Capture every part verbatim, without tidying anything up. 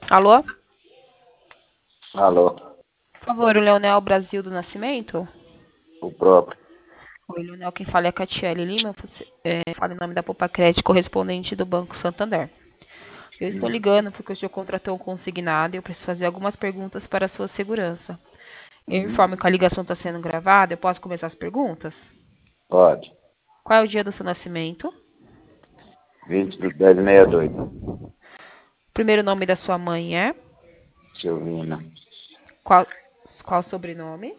Alô? Alô, Por favor, o Leonel Brasil do Nascimento? o próprio. Oi, Leonel, quem fala é a Catiele Lima. Você, é, fala em nome da Poupa Crédito, correspondente do Banco Santander. Eu estou Hum, ligando porque o senhor contratou um consignado e eu preciso fazer algumas perguntas para a sua segurança. Eu informo hum, que a ligação está sendo gravada. Eu posso começar as perguntas? Pode. Qual é o dia do seu nascimento? vinte do dez de sessenta e dois. O primeiro nome da sua mãe é? Silvina Qual, qual o sobrenome?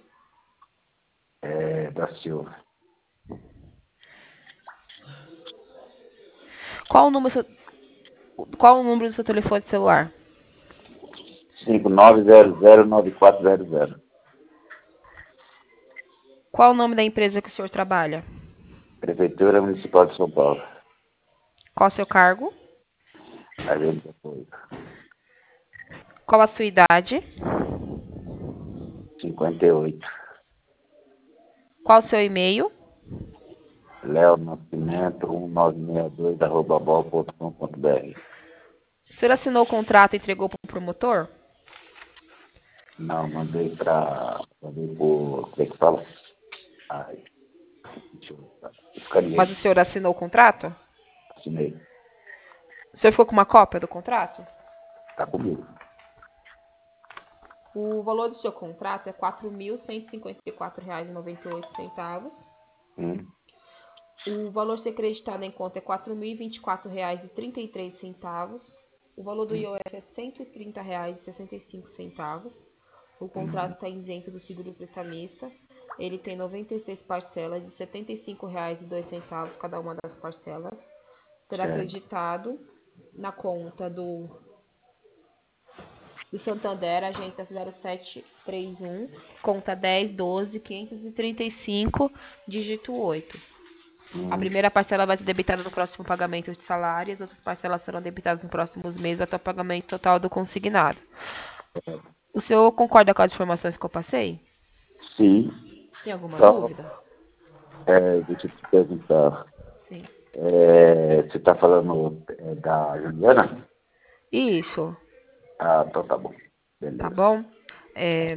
é, da Silva. Qual o número, qual o número do seu telefone celular? cinco nove zero zero nove quatro zero zero. Qual o nome da empresa que o senhor trabalha? Prefeitura Municipal de São Paulo. Qual o seu cargo? Agente de apoio. Qual a sua idade? cinquenta e oito. Qual o seu e-mail? Léo Nascimento um nove seis dois arroba bol ponto com ponto br. O senhor assinou o contrato e entregou para o promotor? Não, mandei para. Mandei por. Como é que fala? Ai, deixa eu. Mas o Escaneei. senhor assinou o contrato? Assinei. O senhor ficou com uma cópia do contrato? Tá comigo. O valor do seu contrato é quatro mil cento e cinquenta e quatro reais e noventa e oito centavos. Hum, O valor a ser creditado em conta é quatro mil e vinte e quatro reais e trinta e três centavos. O valor do I O F é cento e trinta reais e sessenta e cinco centavos. O contrato hum, está isento do seguro prestamista. Ele tem noventa e seis parcelas de setenta e cinco reais e dois centavos cada uma das parcelas. Será certo. acreditado na conta do, do Santander, agência zero sete três um, conta dez doze quinhentos e trinta e cinco, dígito oito. A Hum, primeira parcela vai ser debitada no próximo pagamento de salário, as outras parcelas serão debitadas nos próximos meses até o pagamento total do consignado. certo. O senhor concorda com as informações que eu passei? Sim. Tem alguma Só, dúvida? é, deixa eu te perguntar. Sim. É, você está falando é, da Juliana? Isso, Ah, então tá bom. tá Beleza. bom? É,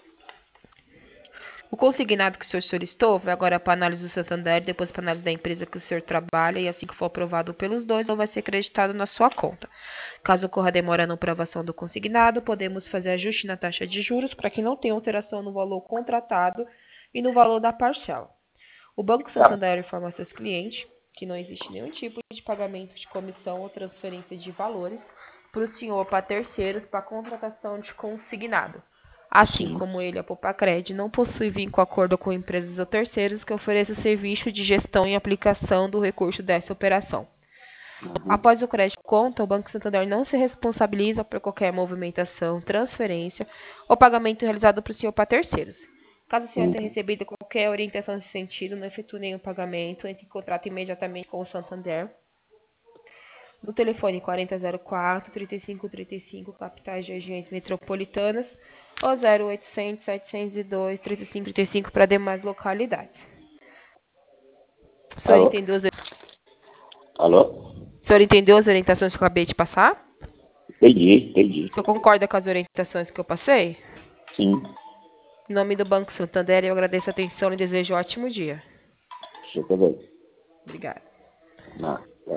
o consignado que o senhor solicitou vai agora para análise do Santander, depois para análise da empresa que o senhor trabalha, e assim que for aprovado pelos dois, não vai ser creditado na sua conta. Caso ocorra demora na aprovação do consignado, podemos fazer ajuste na taxa de juros para que não tenha alteração no valor contratado e no valor da parcela. O Banco Tá. Santander informa a seus clientes que não existe nenhum tipo de pagamento de comissão ou transferência de valores para o senhor ou para terceiros para contratação de consignado. Assim Sim. como ele, a Popacred, não possui vínculo acordo com empresas ou terceiros que ofereçam serviço de gestão e aplicação do recurso dessa operação. Uhum. Após o crédito de conta, o Banco Santander não se responsabiliza por qualquer movimentação, transferência ou pagamento realizado por senhor para terceiros. Caso o senhor tenha Uhum. recebido qualquer orientação nesse sentido, não efetue nenhum pagamento, entre em contato imediatamente com o Santander no telefone quarenta zero quatro, trinta e cinco trinta e cinco, capitais de regiões metropolitanas, ou zero oitocentos, setecentos e dois, trinta e cinco trinta e cinco para demais localidades. O senhor Alô? entendeu as, Alô? o senhor entendeu as orientações que eu acabei de passar? Entendi, entendi. O senhor concorda com as orientações que eu passei? Sim. Em nome do Banco Santander, eu agradeço a atenção e desejo um ótimo dia. Deixa eu ver. Obrigada. Não.